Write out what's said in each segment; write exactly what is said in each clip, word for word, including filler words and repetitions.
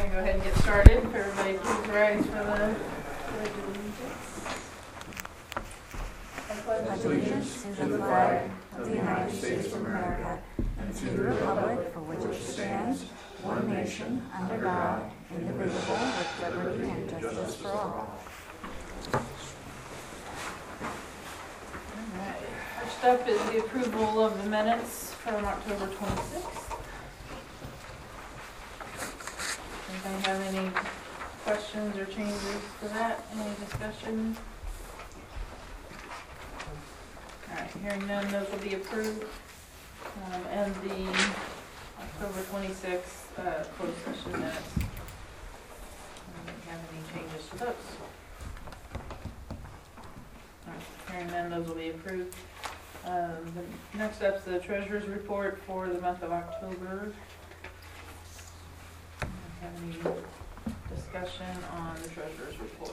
gonna go ahead and get started. If everybody please rise for the pledge of allegiance. I pledge allegiance to the flag of the United States of America and to the republic for which it stands, one nation, under God, indivisible, with liberty and justice for all. Alright, first up is the approval of the minutes from October twenty-sixth. Anybody have any questions or changes to that? Any discussion? Alright, hearing none, those will be approved. Um, and the October twenty-sixth uh, closed session minutes. I don't have any changes to those. Alright, hearing none, those will be approved. Um, the next up is the treasurer's report for the month of October. Have any discussion on the treasurer's report?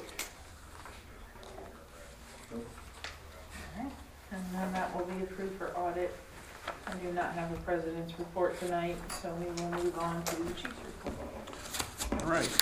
Alright, and then that will be approved for audit. I do not have a president's report tonight, so we will move on to the chief's report. All right.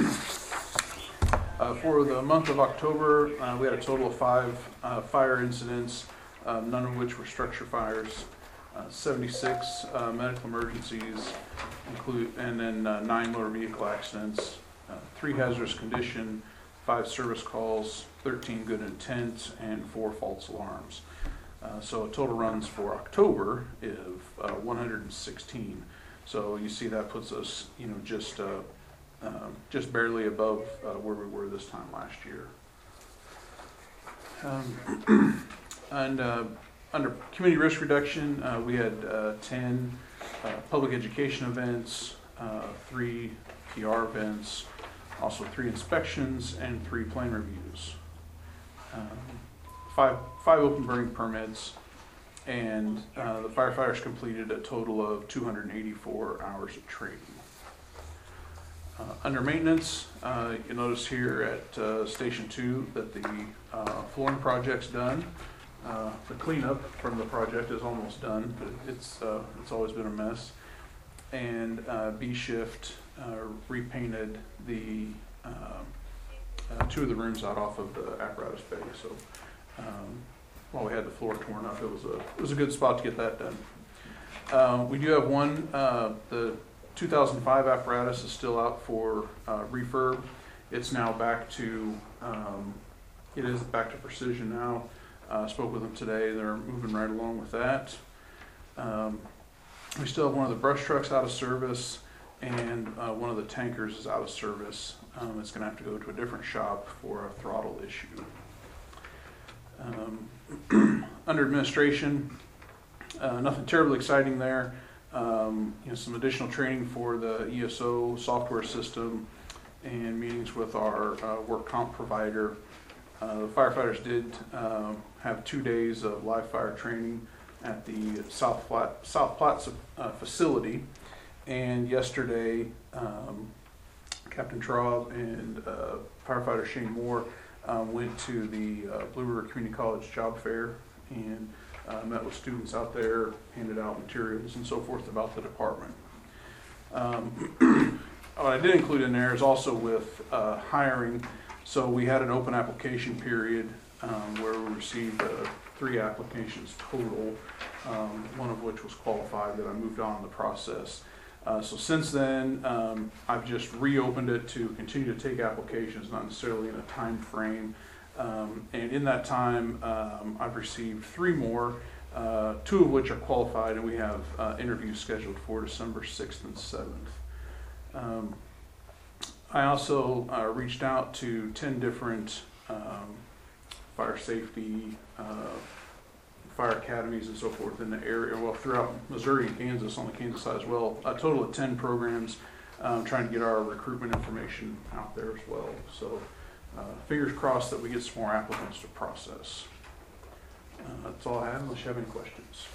Uh, for the month of October, uh, we had a total of five uh, fire incidents, uh, none of which were structure fires. Uh, seventy-six uh, medical emergencies, include, and then uh, nine motor vehicle accidents, uh, three hazardous condition, five service calls, thirteen good intent, and four false alarms. Uh, so total runs for October is uh, one hundred sixteen. So you see that puts us, you know, just uh, uh, just barely above uh, where we were this time last year. Um, and uh, Under community risk reduction, uh, we had uh, ten uh, public education events, uh, three P R events, also three inspections, and three plan reviews. Um, five, five open burning permits, and uh, the firefighters completed a total of two hundred eighty-four hours of training. Uh, under maintenance, uh, you notice here at uh, Station two that the uh, flooring project's done. Uh, the cleanup from the project is almost done, but it's uh, it's always been a mess. And uh, B Shift uh, repainted the uh, uh, two of the rooms out off of the apparatus bay. So um, while we had the floor torn up, it was a it was a good spot to get that done. Uh, we do have one. Uh, the two thousand five apparatus is still out for uh, refurb. It's now back to um, it is back to Precision now. Uh, spoke with them today. They're moving right along with that. Um, we still have one of the brush trucks out of service, and uh, one of the tankers is out of service. Um, it's going to have to go to a different shop for a throttle issue. Um, under administration, uh, nothing terribly exciting there. Um, you know, some additional training for the E S O software system and meetings with our uh, work comp provider. Uh, the firefighters did um, have two days of live fire training at the South Platte, South Platte uh, facility, and yesterday um, Captain Traub and uh, firefighter Shane Moore um, went to the uh, Blue River Community College job fair and uh, met with students out there, handed out materials and so forth about the department. Um, what I did include in there is also with uh, hiring. So we had an open application period um, where we received uh, three applications total, um, one of which was qualified that I moved on in the process. Uh, so since then, um, I've just reopened it to continue to take applications, not necessarily in a time frame. Um, and in that time, um, I've received three more, uh, two of which are qualified, and we have uh, interviews scheduled for December sixth and seventh. Um, I also uh, reached out to ten different um, fire safety, uh, fire academies and so forth in the area, well throughout Missouri and Kansas, on the Kansas side as well, a total of ten programs, um, trying to get our recruitment information out there as well. So uh, fingers crossed that we get some more applicants to process. Uh, that's all I have, unless you have any questions.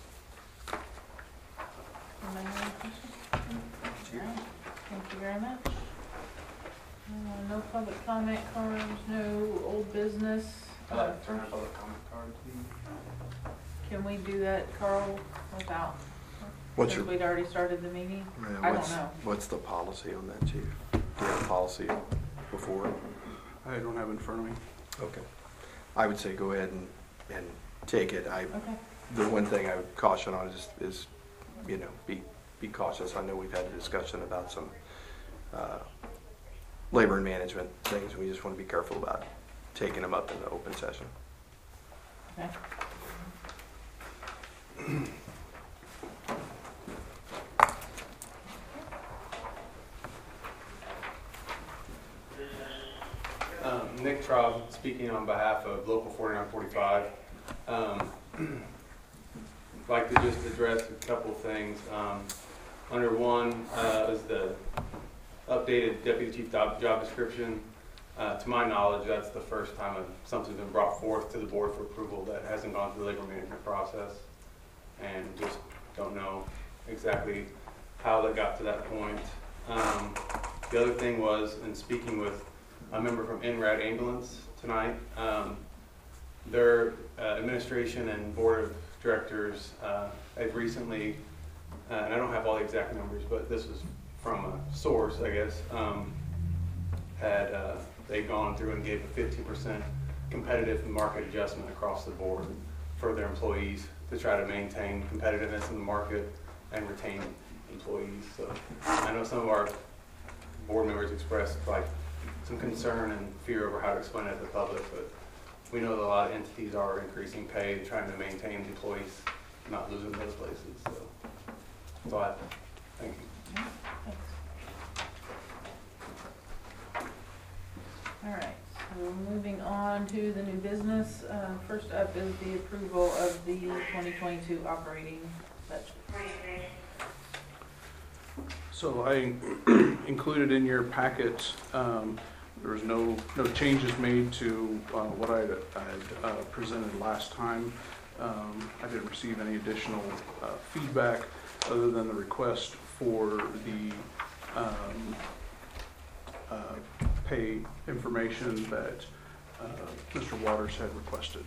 Anybody have any questions? Alright, thank you very much. Uh, no public comment cards, no old business. Uh, Turn first, public comment card, please. can we do that, Carl, without? What's since your, we'd already started the meeting? yeah, I don't what's, know. what's the policy on that, Chief? Do you have a policy before? I don't have it in front of me. Okay. I would say go ahead and, and take it. I, Okay. the one thing I would caution on is, is, you know, be, be cautious. I know we've had a discussion about some, uh, labor and management things. We just want to be careful about taking them up in the open session. Okay. Um, Nick Traub, speaking on behalf of Local forty-nine forty-five. Um, I'd like to just address a couple of things. Um, under one uh, is the updated deputy chief job, job description. Uh, to my knowledge, that's the first time something's been brought forth to the board for approval that hasn't gone through the labor management process, and just don't know exactly how that got to that point. Um, the other thing was, in speaking with a member from N R A D Ambulance tonight, um, their uh, administration and board of directors uh, have recently, uh, and I don't have all the exact numbers, but this is from a source, I guess, um, had uh, they gone through and gave a fifteen percent competitive market adjustment across the board for their employees to try to maintain competitiveness in the market and retain employees. So I know some of our board members expressed like some concern and fear over how to explain it to the public, but we know that a lot of entities are increasing pay, trying to maintain employees, not losing those places. So that's all I have. Thank you. Thanks. All right, so moving on to the new business. Uh, first up is the approval of the twenty twenty-two operating budget. So I included in your packet, um, there was no, no changes made to uh, what I had uh, presented last time. Um, I didn't receive any additional uh, feedback other than the request for the um, uh, pay information that uh, Mister Waters had requested.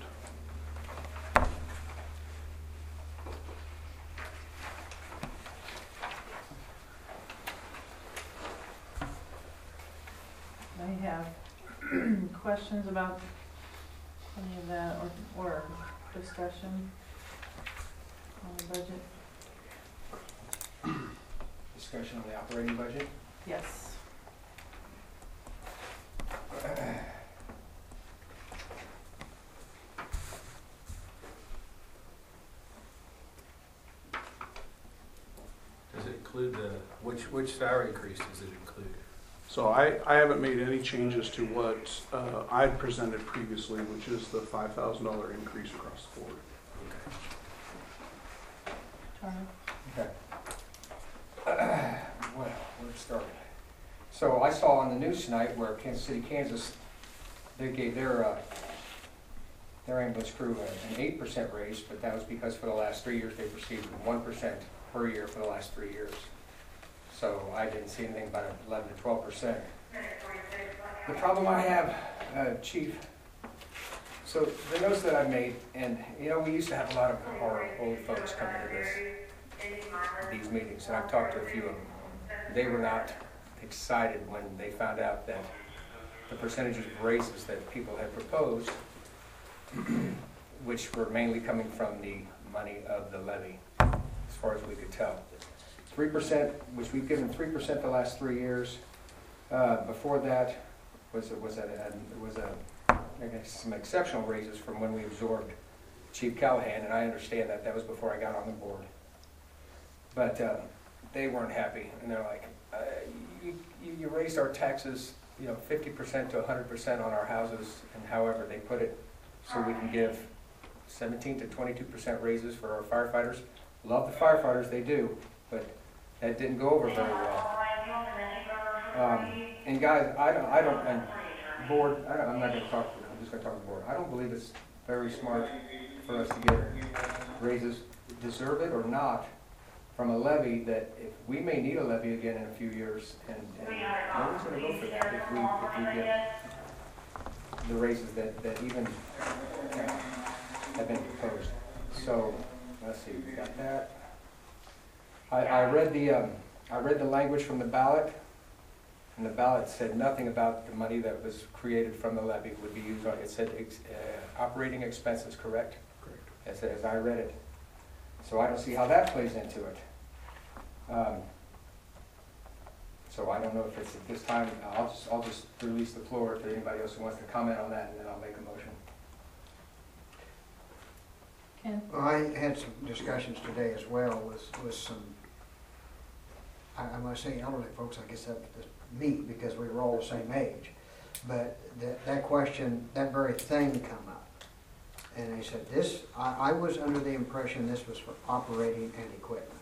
I have questions about any of that or, or discussion on the budget? Discussion on the operating budget. Yes. Does it include the, which, which salary increase does it include? So I, I haven't made any changes to what uh, I presented previously, which is the five thousand dollar increase across the board. Charlie? Okay. Well, where to start? So I saw on the news tonight where Kansas City, Kansas, they gave their, uh, their ambulance crew an eight percent raise, but that was because for the last three years they've received one percent per year for the last three years. So I didn't see anything about eleven to twelve percent. The problem I have, uh, Chief, so the notes that I made, and you know, we used to have a lot of our old folks come into this, these meetings, and I've talked to a few of them. They were not excited when they found out that the percentages of raises that people had proposed, which were mainly coming from the money of the levy, as far as we could tell. Three percent, which we've given three percent the last three years. Uh, before that was a, was a, a was a I guess some exceptional raises from when we absorbed Chief Callahan, and I understand that that was before I got on the board. But uh, they weren't happy, and they're like, uh, you, you, you raised our taxes, you know, fifty percent to one hundred percent on our houses, and however they put it, so we can give seventeen to twenty-two percent raises for our firefighters. Love the firefighters, they do, but that didn't go over very well. Um, and guys, I don't, I don't, and board, I don't, I'm not going to talk, I'm just going to talk to the board. I don't believe it's very smart for us to get raises, deserve it or not, from a levy that if we may need a levy again in a few years, and, and no one's going to go for that if we, if we get the raises that, that even uh, have been proposed. So, let's see, we got that. I, I read the, um, I read the language from the ballot, and the ballot said nothing about the money that was created from the levy would be used on, it said, ex- uh, operating expenses, correct? Correct. As, as I read it. So I don't see how that plays into it. Um, So I don't know if it's at this time, I'll just, I'll just release the floor to anybody else who wants to comment on that, and then I'll make a motion. Ken? Well, I had some discussions today as well with, with some, I, I must say elderly folks, I guess that, that's me, because we were all the same age. But that, that question, that very thing come up. And they said, this, I, I was under the impression this was for operating and equipment.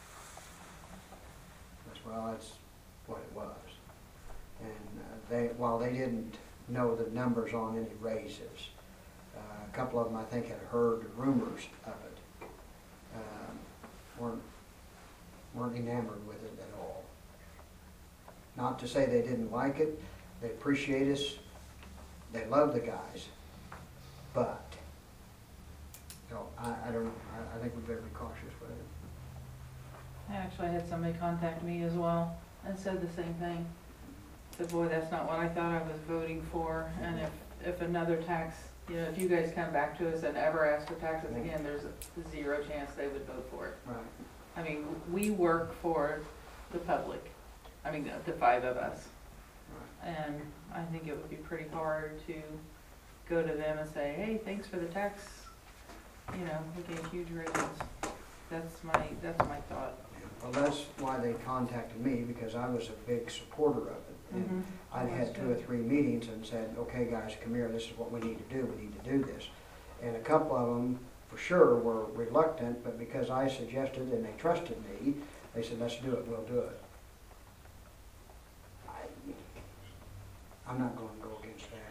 That's, well, that's what it was. And uh, they, while they didn't know the numbers on any raises, uh, a couple of them, I think, had heard rumors of it. Um, weren't, weren't enamored with it at all. Not to say they didn't like it, they appreciate us, they love the guys, but, you know, I, I don't know, I, I think we better be cautious with it. I actually had somebody contact me as well and said the same thing. Said, boy, that's not what I thought I was voting for, and if, if another tax, you know, if you guys come back to us and ever ask for taxes again, there's a zero chance they would vote for it. Right. I mean, we work for the public, I mean, the, the five of us. And I think it would be pretty hard to go to them and say, hey, thanks for the tax, you know, we gave huge raises. That's my, that's my thought. Well, that's why they contacted me, because I was a big supporter of it. And Mhm. I'd had two or three meetings and said, okay, guys, come here, this is what we need to do, we need to do this. And a couple of them, for sure, were reluctant, but because I suggested and they trusted me, they said, let's do it, we'll do it. I, I'm not going to go against that.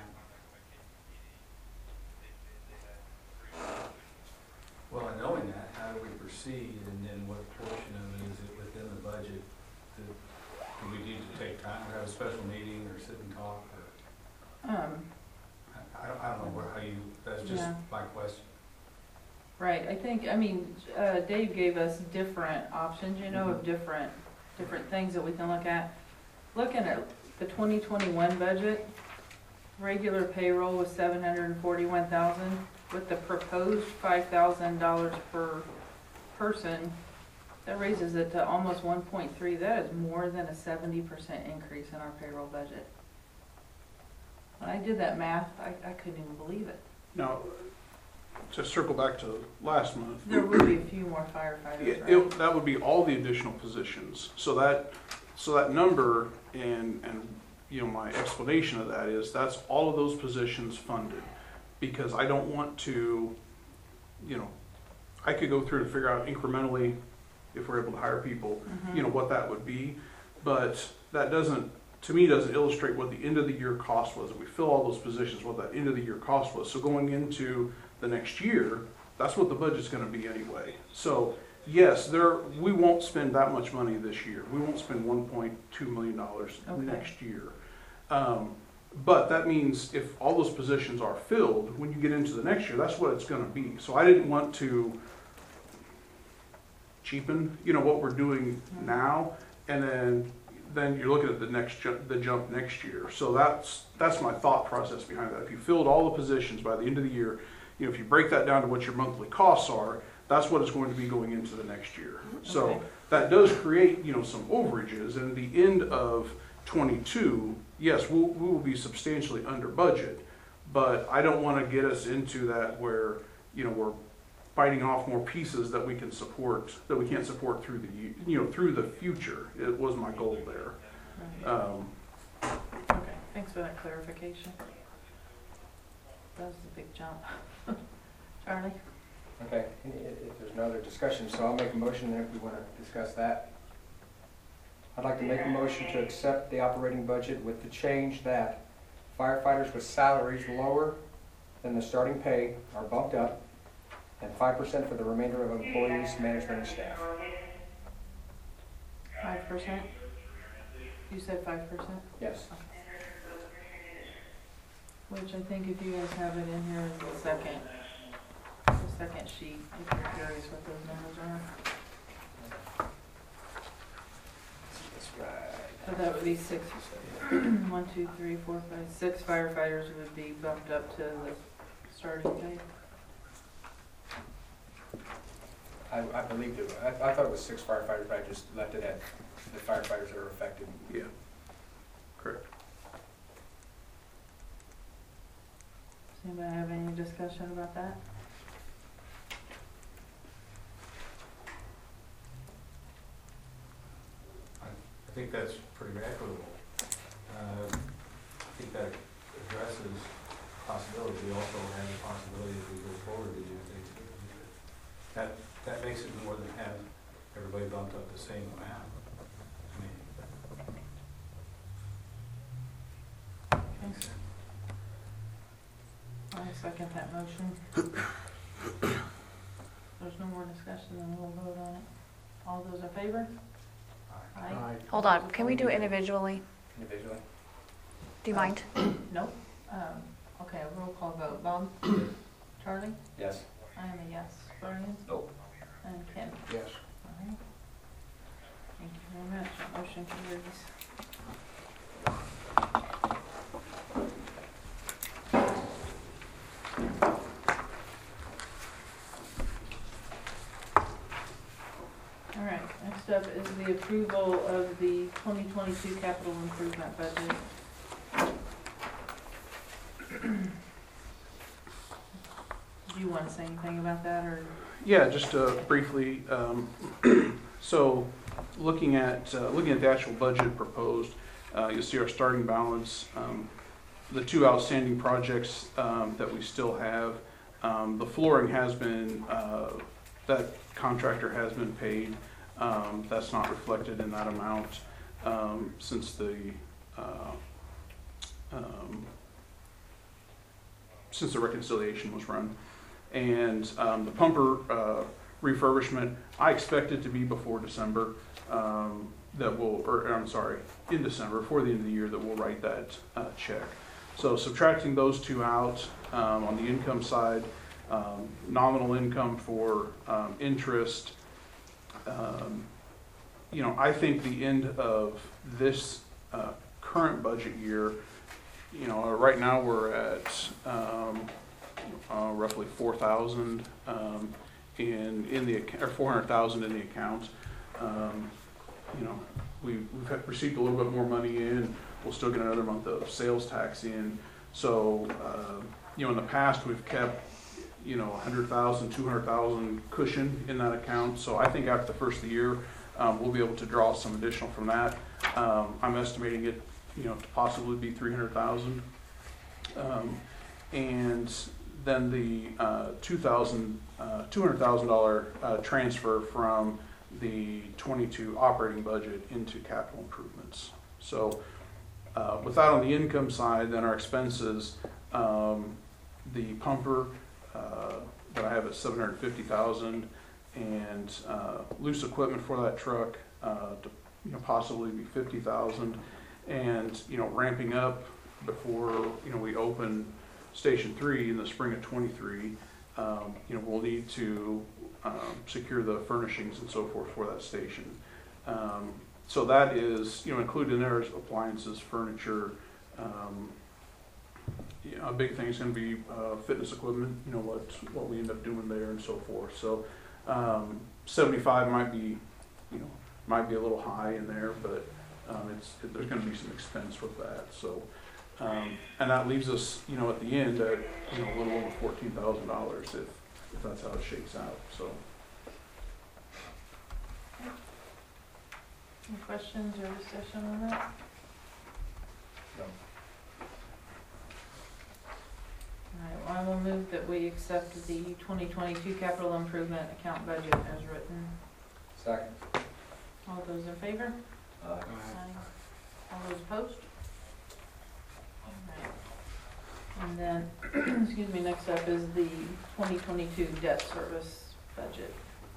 Well, and knowing that, how do we proceed, and then what portion of it is it within the budget? Do do we need to take time, or have a special meeting, or sit and talk, or, Um, I, I don't, I don't know where, how you, that's just Yeah. my question. right, I think, I mean, uh, Dave gave us different options, you know, of different, different things that we can look at. Looking at the twenty twenty-one budget, regular payroll was seven hundred and forty-one thousand, with the proposed five thousand dollars per person, that raises it to almost one point three. That is more than a seventy percent increase in our payroll budget. When I did that math, I, I couldn't even believe it. Now, to circle back to last month. There would be a few more firefighters, It, right? it, that would be all the additional positions. So that, so that number and, and, you know, my explanation of that is that's all of those positions funded. Because I don't want to, you know, I could go through and figure out incrementally, if we're able to hire people, Mhm. you know, what that would be. But that doesn't, to me, doesn't illustrate what the end of the year cost was. If we fill all those positions, what that end of the year cost was. So going into the next year, that's what the budget's gonna be anyway. So yes, there, we won't spend that much money this year. We won't spend one point two million dollars Okay. next year. Um, but that means if all those positions are filled, when you get into the next year, that's what it's gonna be. So I didn't want to cheapen, you know, what we're doing now, and then, then you're looking at the next jump, the jump next year. So that's, that's my thought process behind that. If you filled all the positions by the end of the year, you know, if you break that down to what your monthly costs are, that's what it's going to be going into the next year. So Okay. that does create, you know, some overages, and at the end of twenty-two, yes, we'll, we will be substantially under budget, but I don't want to get us into that where, you know, we're biting off more pieces that we can support, that we can't support through the, ye- you know, through the future. It was my goal there. Right. Um, Okay, thanks for that clarification. That was a big jump. Charlie? Okay, i- i- if there's no other discussion, so I'll make a motion then if we want to discuss that. I'd like to make a motion to accept the operating budget with the change that firefighters with salaries lower than the starting pay are bumped up, and five percent for the remainder of employees, management, and staff. Five percent? You said five percent? Yes. Which I think if you guys have it in here is the second, the second sheet, if you're curious what those numbers are. So that would be six, one, two, three, four, five, six firefighters would be bumped up to the starting pay. I, I believed it, I, I thought it was six firefighters, but I just left it at the firefighters that are affected. Yeah, correct. Does anybody have any discussion about that? I think that's pretty equitable. Uh, I think that addresses possibility. We also have the possibility as we go forward to do things. That, that makes it more than have everybody bumped up the same amount. I mean, Okay. I second that motion. There's no more discussion, then we'll vote on it. All those in favor? Aye. Hold on, can we do it individually? Individually? Do you mind? Nope. Um, okay, a roll call vote. Bob? Charlie? Yes. I am a yes. Brian? Nope. And Ken? Yes. All right. Thank you very much. That motion carries. All right, next up is the approval of the twenty twenty-two capital improvement budget. Do you want to say anything about that, or? Yeah, just uh, briefly, um, so looking at, uh, looking at the actual budget proposed, uh, you'll see our starting balance, um, the two outstanding projects um, that we still have, um, the flooring has been, uh, that contractor has been paid. Um, That's not reflected in that amount um, since the, uh, um, since the reconciliation was run. And um, the pumper uh, refurbishment, I expect it to be before December, um, that will, or I'm sorry, in December, before the end of the year, that we'll write that uh, check. So subtracting those two out, um, on the income side, um, nominal income for um, interest, um, you know, I think the end of this uh, current budget year, you know, right now we're at um, Uh, roughly four thousand um, in in the account, or four hundred thousand in the account. Um, you know, we, we've had received a little bit more money in. We'll still get another month of sales tax in. So uh, you know, in the past we've kept you know one hundred thousand, two hundred thousand cushion in that account. So I think after the first of the year, um, we'll be able to draw some additional from that. Um, I'm estimating it, you know, to possibly be three hundred thousand. Um, and then the uh, two thousand, uh, two hundred thousand dollar uh, transfer from the twenty-two operating budget into capital improvements. So uh, with that on the income side, then our expenses, um, the pumper uh, that I have at seven hundred fifty thousand, and uh, loose equipment for that truck uh, to you know possibly be fifty thousand, and you know ramping up before you know we open Station three in the spring of twenty-three, um, you know, we'll need to um, secure the furnishings and so forth for that station. Um, so that is, you know, included in there is appliances, furniture. Um, you know, a big thing is going to be uh, fitness equipment. You know what what we end up doing there and so forth. So um, seventy-five might be, you know, might be a little high in there, but um, it's it, there's going to be some expense with that. So. Um, and that leaves us, you know, at the end at, you know, a little over fourteen thousand dollars if, if that's how it shakes out, so. Any questions or discussion on that? No. All right, well, I will move that we accept the twenty twenty-two capital improvement account budget as written. Second. All those in favor? Aye. All those opposed? And then, excuse me, next up is the twenty twenty-two debt service budget.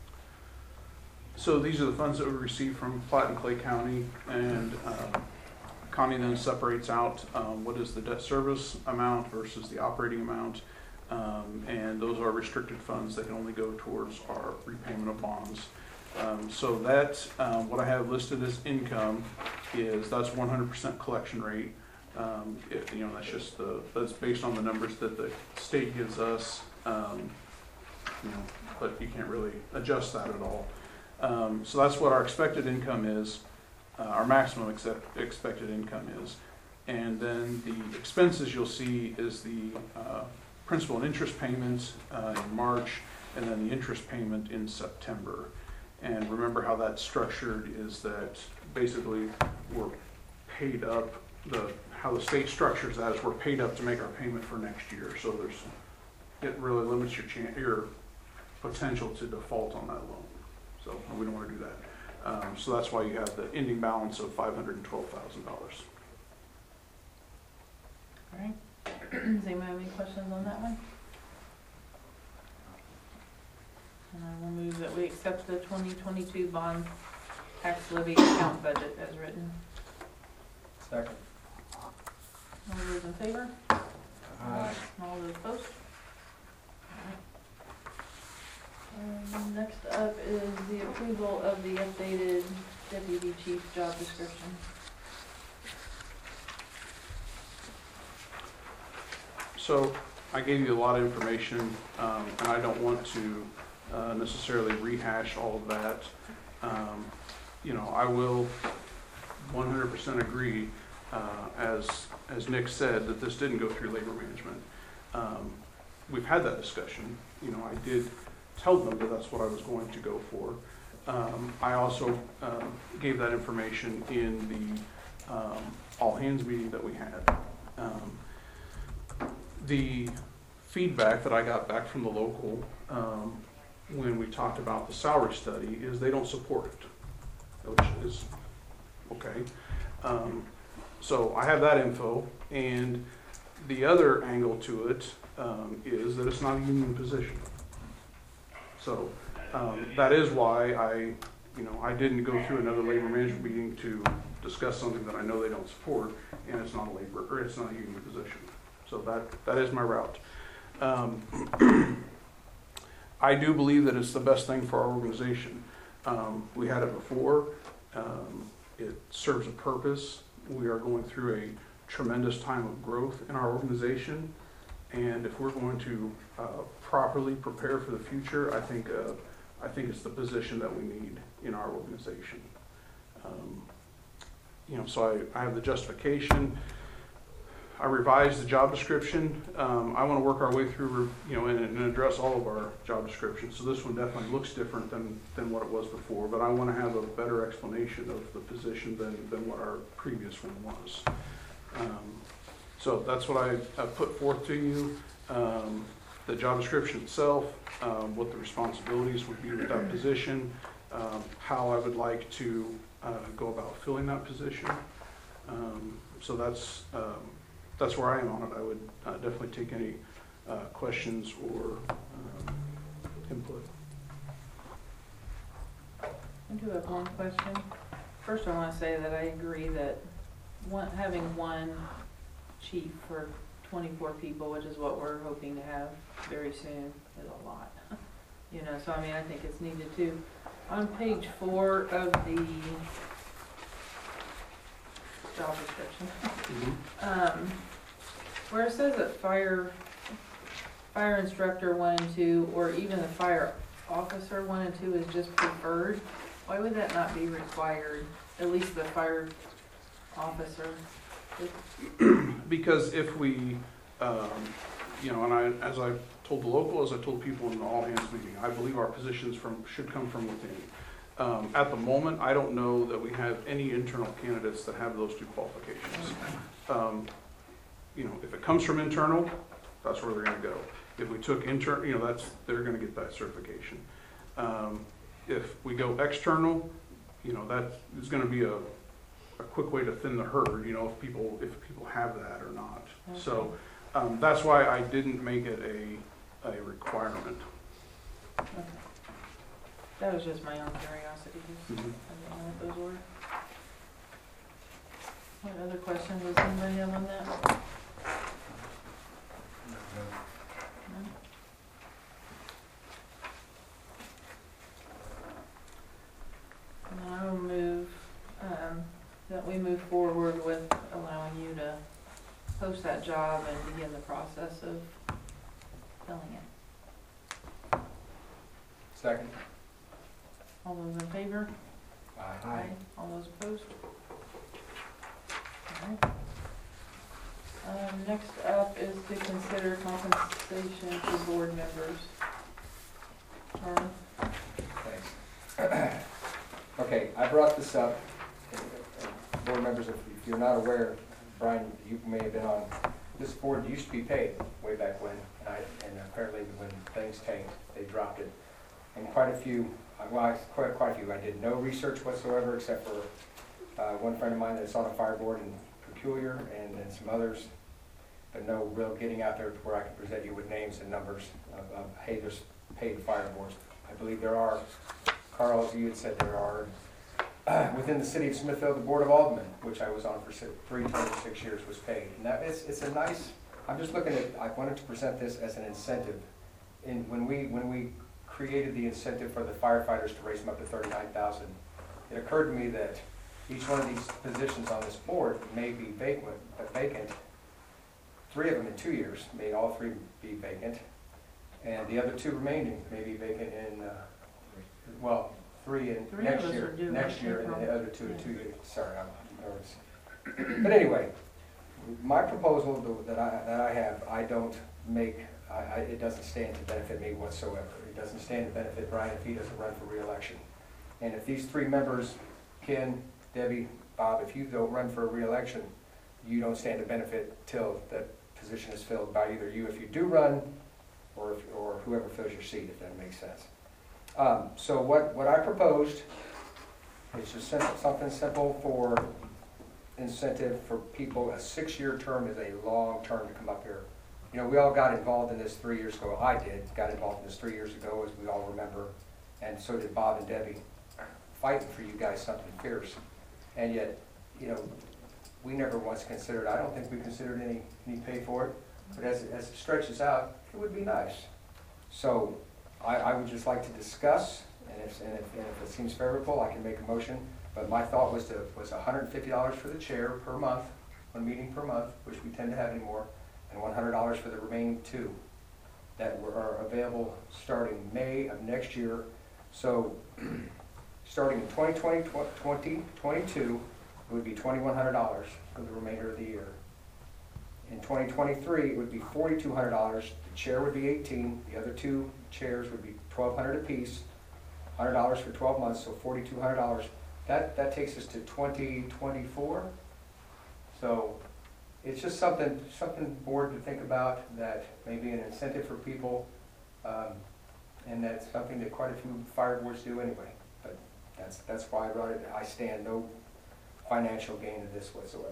So these are the funds that we received from Platte and Clay County, and uh, Connie then separates out um, what is the debt service amount versus the operating amount, um, and those are restricted funds that can only go towards our repayment of bonds. Um, so that, um, what I have listed as income is, that's one hundred percent collection rate. Um, it, you know, that's just the, that's based on the numbers that the state gives us, um, you know, but you can't really adjust that at all. Um, so that's what our expected income is, uh, our maximum accept, expected income is. And then the expenses you'll see is the, uh, principal and interest payments, uh, in March, and then the interest payment in September. And remember how that's structured is that basically we're paid up, the, how the state structures that is we're paid up to make our payment for next year. So there's, it really limits your chance, your potential to default on that loan. So we don't want to do that. Um, so that's why you have the ending balance of five hundred twelve thousand dollars. All right. Does anyone have any questions on that one? And I will move that we accept the twenty twenty-two bond tax levy account budget as written. Second. All those in favor? Aye. All those opposed? Um, next up is the approval of the updated deputy chief job description. So I gave you a lot of information, um, and I don't want to uh, necessarily rehash all of that. Um, you know, I will one hundred percent agree, uh, as as Nick said, that this didn't go through labor management. Um, we've had that discussion. You know, I did tell them that that's what I was going to go for. Um, I also uh, gave that information in the um, all hands meeting that we had. Um, the feedback that I got back from the local um, when we talked about the salary study is they don't support it, which is okay. Um, so I have that info, and the other angle to it um, is that it's not a union position. So um, that is why I, you know, I didn't go through another labor management meeting to discuss something that I know they don't support, and it's not a labor, or it's not a union position. So that, that is my route. Um, I do believe that it's the best thing for our organization. Um, we had it before. Um, it serves a purpose. We are going through a tremendous time of growth in our organization. And if we're going to uh, properly prepare for the future, I think, uh, I think it's the position that we need in our organization. Um, you know, so I, I have the justification. I revised the job description. Um, I want to work our way through, you know, and, and address all of our job descriptions. So this one definitely looks different than, than what it was before, but I want to have a better explanation of the position than, than what our previous one was. Um, so that's what I, I put forth to you. Um, the job description itself, um, what the responsibilities would be with that position, um, how I would like to uh, go about filling that position. Um, so that's, um, that's where I am on it. I would uh, definitely take any uh, questions or um, input. I do have one question. First, I want to say that I agree that one, having one chief for twenty-four people, which is what we're hoping to have very soon, is a lot. You know, so I mean, I think it's needed too. On page four of the job description, Mm-hmm. um, where it says that fire, fire instructor one and two, or even the fire officer one and two is just preferred, why would that not be required, at least the fire officer? Because if we, um, you know, and I, as I told the local, as I told people in the all hands meeting, I believe our positions from should come from within. Um, at the moment, I don't know that we have any internal candidates that have those two qualifications. Um, you know, if it comes from internal, that's where they're going to go. If we took intern, you know, that's they're going to get that certification. Um, if we go external, you know, that is going to be a, a quick way to thin the herd. You know, if people if people have that or not. Okay. So um, that's why I didn't make it a a requirement. Okay. That was just my own curiosity. Mm-hmm. I didn't know what those were. What other questions does anybody have on that? No? post that job and begin the process of filling it. Second. All those in favor? Aye. Aye. All those opposed? Alright. Um, next up is to consider compensation for board members. Charlie? Thanks. Okay, I brought this up. Board members, if if you're not aware, Brian, you may have been on, this board used to be paid way back when, and I, and apparently when things tanked, they dropped it. And quite a few, well, I- quite, quite a few, I did no research whatsoever except for uh, one friend of mine that's on a fire board in Peculiar, and then some others, but no real getting out there to where I can present you with names and numbers of, of, hey, there's paid fire boards. I believe there are. Carl, as you had said, there are. Uh, within the city of Smithfield, the Board of Aldermen, which I was on for si- three, twenty-six years, was paid. And that is, it's a nice, I'm just looking at, I wanted to present this as an incentive. In, when we, when we created the incentive for the firefighters to raise them up to thirty-nine thousand, it occurred to me that each one of these positions on this board may be vacant, but vacant. Three of them in two years, may all three be vacant. And the other two remaining may be vacant in, uh, well, three in Three of next us year, are due next in year, and the April. other two in Yeah. two years. Sorry, I'm nervous. But anyway, my proposal tho- that I, that I have, I don't make, I, I, it doesn't stand to benefit me whatsoever. It doesn't stand to benefit Brian if he doesn't run for reelection. And if these three members, Ken, Debbie, Bob, if you don't run for a reelection, you don't stand to benefit till that position is filled by either you if you do run, or, if, or whoever fills your seat, if that makes sense. Um, so what, what I proposed is just sim- something simple for incentive for people. A six-year term is a long term to come up here. You know, we all got involved in this three years ago. I did, got involved in this three years ago, as we all remember, and so did Bob and Debbie, fighting for you guys something fierce. And yet, you know, we never once considered, I don't think we considered any, any pay for it, but as, it- as it stretches out, it would be nice. So I, I would just like to discuss, and if, and if, and if it seems favorable, I can make a motion. But my thought was to, was hundred and fifty dollars for the chair per month, one meeting per month, which we tend to have anymore, and one hundred dollars for the remaining two that were, are available starting May of next year. So, starting in twenty twenty, twenty twenty-two, it would be twenty-one hundred dollars for the remainder of the year. In twenty twenty-three, it would be forty-two hundred dollars. The chair would be eighteen. The other two chairs would be twelve hundred dollars apiece. one hundred dollars for twelve months, so forty-two hundred dollars. That, that takes us to twenty twenty-four. So it's just something, something board to think about, that may be an incentive for people. Um, and that's something that quite a few fire boards do anyway. But that's, that's why I brought it. I stand no financial gain in this whatsoever.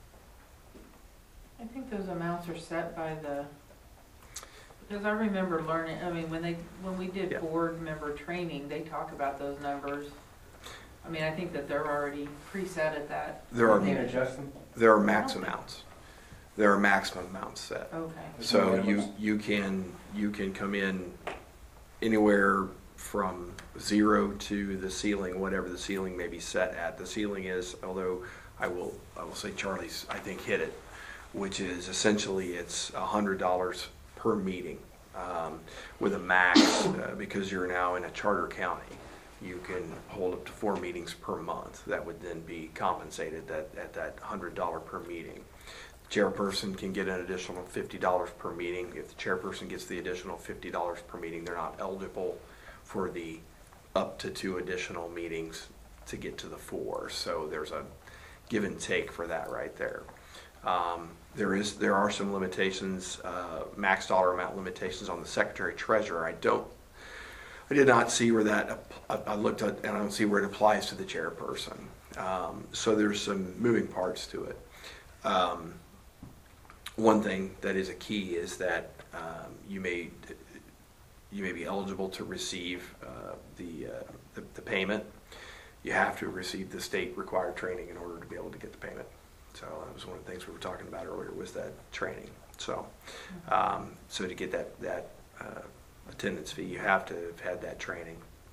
I think those amounts are set by the, because I remember learning, I mean, when they, when we did Yeah. board member training, they talk about those numbers. I mean, I think that they're already preset at that. There are, Can you adjust them? there are max amounts. There are maximum amounts set. Okay. So you, you can, you can come in anywhere from zero to the ceiling, whatever the ceiling may be set at. The ceiling is, although I will, I will say Charlie's, I think, hit it, which is essentially it's a hundred dollars per meeting, um, with a max, uh, because you're now in a charter county. You can hold up to four meetings per month. That would then be compensated at, at that hundred dollar per meeting. Chairperson can get an additional fifty dollars per meeting. If the chairperson gets the additional fifty dollars per meeting, they're not eligible for the up to two additional meetings to get to the four. So there's a give and take for that right there. Um, there is, there are some limitations, uh, max dollar amount limitations on the secretary treasurer. I don't, I did not see where that, I, I looked at, and I don't see where it applies to the chairperson. Um, so there's some moving parts to it. Um, one thing that is a key is that um, you may you may be eligible to receive uh, the, uh, the the payment. You have to receive the state required training in order to be able to get the payment. So that was one of the things we were talking about earlier, was that training. So um, so to get that that uh, attendance fee, you have to have had that training.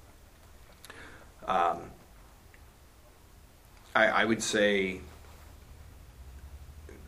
Um, I, I would say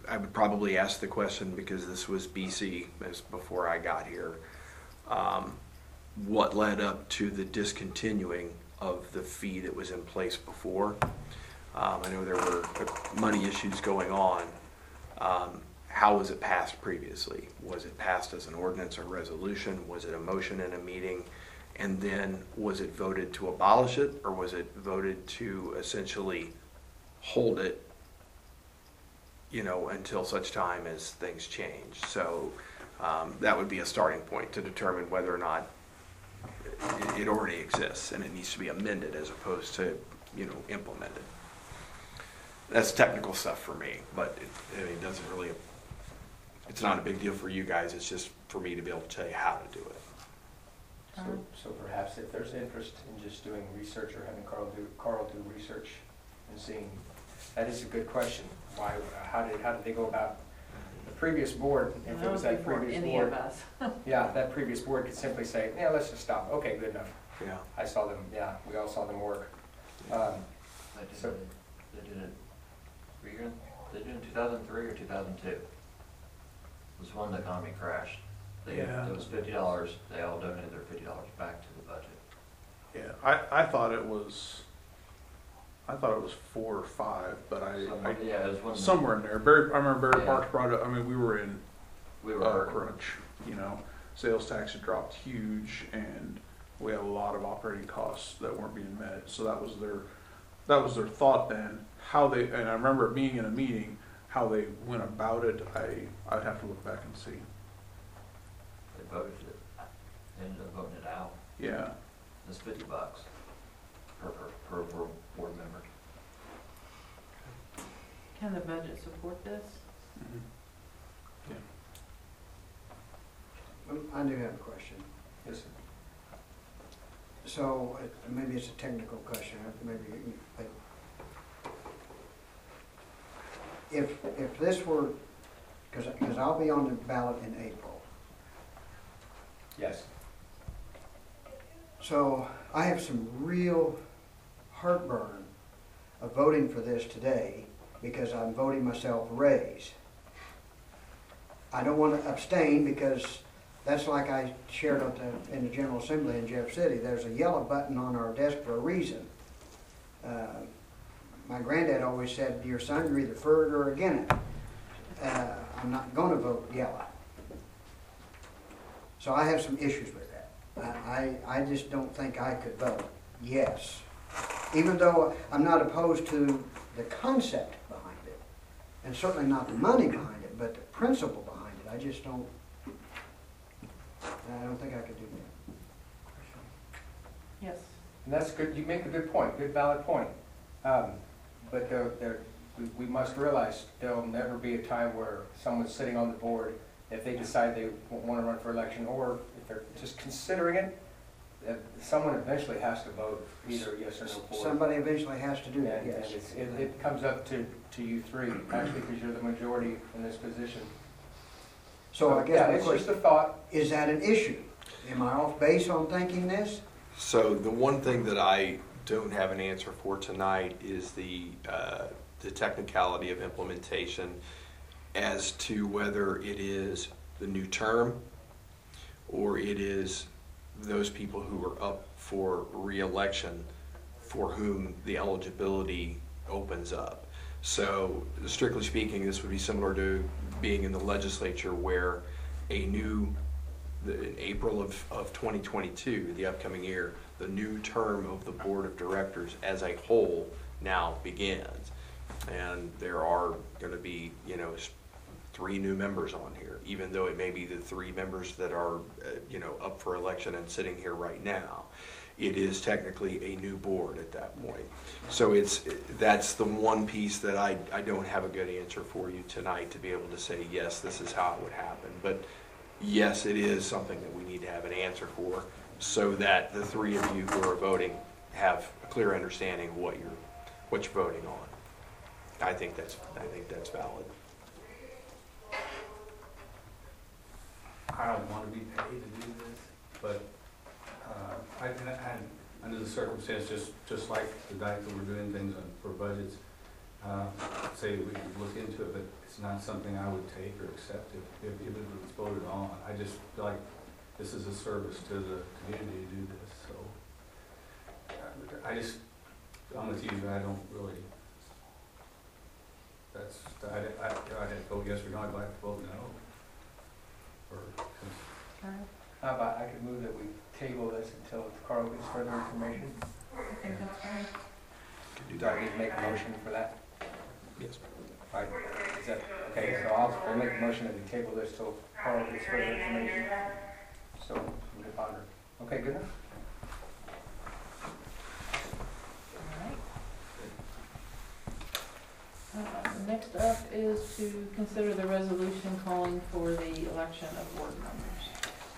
I would probably ask the question, because this was B C, as before I got here. Um, what led up to the discontinuing of the fee that was in place before? Um, I know there were money issues going on. Um, how was it passed previously? Was it passed as an ordinance or resolution? Was it a motion in a meeting? And then was it voted to abolish it, or was it voted to essentially hold it, you know, until such time as things change? So um, that would be a starting point to determine whether or not it, it already exists and it needs to be amended as opposed to, you know, implemented. That's technical stuff for me, but it, I mean, it doesn't really, it's not a big deal for you guys. It's just for me to be able to tell you how to do it. So, so perhaps if there's interest in just doing research or having Carl do, Carl do research and seeing, that is a good question. Why, how did, how did they go about the previous board? If it was that Before previous any board, of us. yeah, that previous board could simply say, yeah, let's just stop. Okay, good enough. Yeah. I saw them, yeah, we all saw them work. Um, They did So- it, they did it, were you in, they did it in two thousand three or two thousand two? It was when the economy crashed. They, Yeah. it was fifty dollars, they all donated their fifty dollars back to the budget. Yeah, I, I thought it was, I thought it was four or five, but I, Somewhere- I Yeah, it was when. the- somewhere in there. Barry, I remember Barry Yeah. Parks brought it. I mean, we were in We were a hurting. crunch. You know, sales tax had dropped huge, and we had a lot of operating costs that weren't being met. So that was their, that was their thought then. How they, and I remember being in a meeting, how they went about it. I, I'd have to look back and see. They voted it, they ended up voting it out. Yeah. It's fifty bucks per, per, per board board member. Can the budget support this? Mhm. Um, I do have a question. yes, sir. So, uh, maybe it's a technical question, uh, maybe, you- but if, if this were, because, because I'll be on the ballot in April, Yes. so I have some real heartburn of voting for this today because I'm voting myself a raise. I don't want to abstain because that's like I shared at the, in the General Assembly in Jeff City. There's a yellow button on our desk for a reason. Uh, my granddad always said, your son, you're either for it or against it. Uh, I'm not going to vote yellow. So I have some issues with that. I, I I just don't think I could vote yes. Even though I'm not opposed to the concept behind it, and certainly not the money behind it, but the principle behind it, I just don't, I don't think I could do that. Yes. And that's good, you make a good point, good valid point. Um, But there, there, we, we must realize there'll never be a time where someone's sitting on the board, if they decide they want to run for election, or if they're just considering it, that someone eventually has to vote either yes or no for it. Somebody eventually has to do that, And, and yes. it's, it, it comes up to, to you three, actually, because you're the majority in this position. So I Yeah, guess my it's just question, a thought. is that an issue? Am I off base on thinking this? So the one thing that I don't have an answer for tonight is the, uh, the technicality of implementation as to whether it is the new term or it is those people who are up for reelection for whom the eligibility opens up. So strictly speaking, this would be similar to being in the legislature where a new, the- in April of, of twenty twenty-two, the upcoming year, the new term of the board of directors as a whole now begins. And there are gonna be, you know, s- three new members on here, even though it may be the three members that are, uh, you know, up for election and sitting here right now. It is technically a new board at that point. So it's, that's the one piece that I, I don't have a good answer for you tonight to be able to say, yes, this is how it would happen. But yes, it is something that we need to have an answer for so that the three of you who are voting have a clear understanding of what you're, what you're voting on. I think that's, I think that's valid. I don't want to be paid to do this, but uh, I, and I- and under the circumstance, just, just like the night that we're doing things on, for budgets, uh, say we could look into it, but it's not something I would take or accept if, if if it was voted on. I just feel like this is a service to the community to do this, so. uh, I just, I'm with you, I don't really, that's, I, I, I didn't vote yes or no, I'd like to vote no. Or, All right, How about I could move that we table this until Carl gets further information? I think that's fine. Do I need to make a motion for that? Yes. Right, is that, okay, so I'll, I'll make a motion that we table this till Carl gets further information. So, we can ponder. Okay, good enough? All right. Uh, Next up is to consider the resolution calling for the election of board members.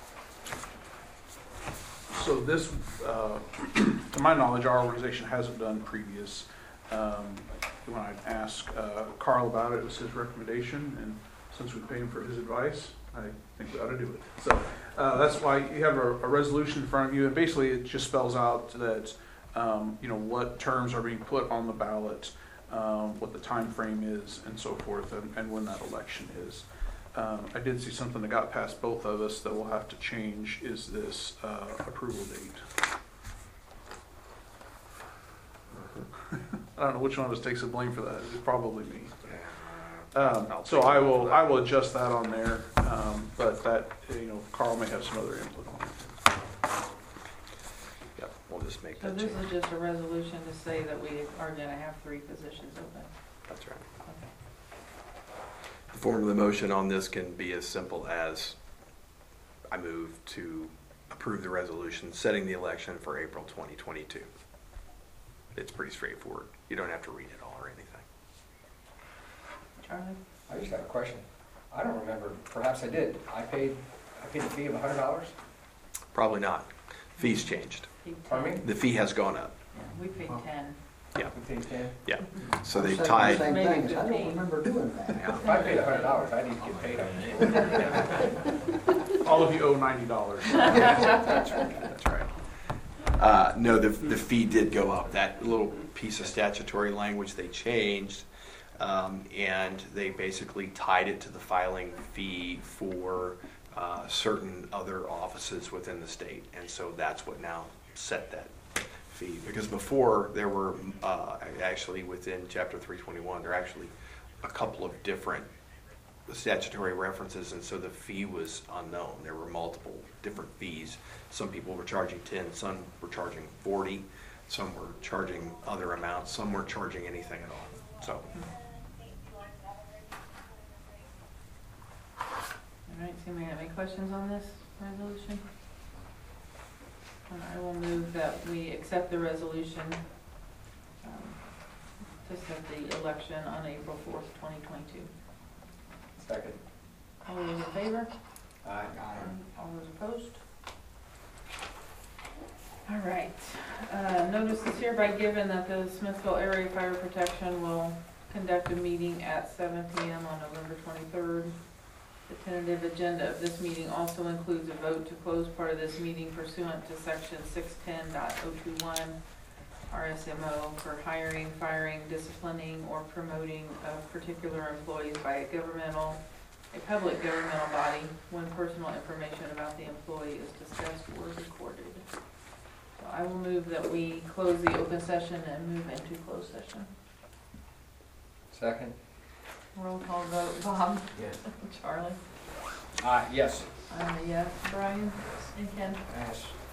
So this, uh, to my knowledge, our organization hasn't done previous. Um, When I asked uh, Carl about it, it was his recommendation, and since we paid him for his advice, I think we ought to do it. So uh, that's why you have a, a resolution in front of you, and basically it just spells out that, um, you know, what terms are being put on the ballot, um, what the time frame is, and so forth, and, and when that election is. Um, I did see something that got past both of us that we'll have to change, is this uh, approval date. I don't know which one of us takes the blame for that. It's probably me. Um, so I will, I will adjust that on there, um, but that, you know, Carl may have some other input on it. Yep, we'll just make So that this change. is just a resolution to say that we are gonna have three positions open. That's right. Okay. The form of the motion on this can be as simple as, I move to approve the resolution setting the election for April twenty twenty-two. It's pretty straightforward. You don't have to read it all or anything. Charlie? I just have a question. I don't remember, perhaps I did. I paid, I paid a fee of a hundred dollars? Probably not. Fees changed. Paid Pardon ten. me? The fee has gone up. Yeah, we paid ten. Yeah, We paid ten? yeah. So they Saying the tied, Same Maybe things, I fifteen. don't remember doing that. If I paid a hundred dollars, I need to get paid on it. All of you owe ninety dollars. that's right, that's right. Uh, no, the, the fee did go up. That little piece of statutory language they changed, um, and they basically tied it to the filing fee for uh, certain other offices within the state. And so that's what now set that fee. Because before, there were, uh, actually within Chapter three twenty-one, there are actually a couple of different statutory references, and so the fee was unknown. There were multiple different fees. Some people were charging ten, some were charging forty, some were charging other amounts, some weren't charging anything at all. So, All right, so we have any questions on this resolution? And I will move that we accept the resolution um, to set the election on April fourth, twenty twenty-two. Second. All those in favor? Aye. All those opposed? All right. Uh, Notice is hereby given that the Smithville Area Fire Protection will conduct a meeting at seven P M on November twenty-third. The tentative agenda of this meeting also includes a vote to close part of this meeting pursuant to section six ten point oh two one R S M O for hiring, firing, disciplining, or promoting of particular employees by a governmental, a public governmental body when personal information about the employee is discussed or recorded. So I will move that we close the open session and move into closed session. Second. Roll call vote, Bob, yes. Charlie, Aye, yes. I'm a yes, Brian, and Ken. Pass.